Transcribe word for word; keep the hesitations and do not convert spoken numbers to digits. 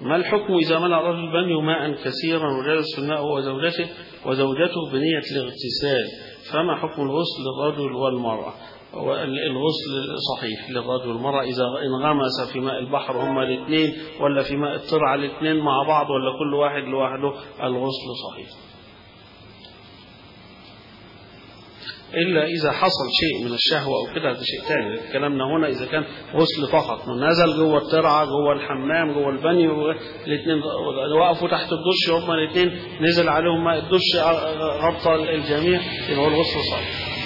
ما الحكم إذا منع الرجل بني ماء كثيرا وجلس في الماء هو وزوجته وزوجته بنية الاغتسال، فما حكم الغسل للرجل والمرأة؟ الغسل صحيح للرجل والمرأة إذا انغمس في ماء البحر هما الاثنين، ولا في ماء الترعة الاثنين مع بعض، ولا كل واحد لوحده، الغسل صحيح. إلا إذا حصل شيء من الشهوة أو كده، ده شيء تاني. كلامنا هنا إذا كان غسل فقط، نزل جوه الترعة جوه الحمام جوه البني الاثنين وقفوا تحت الدش هما الاثنين، نزل عليهم ماء الدش غطى الجميع، يبقى الغسل صحيح.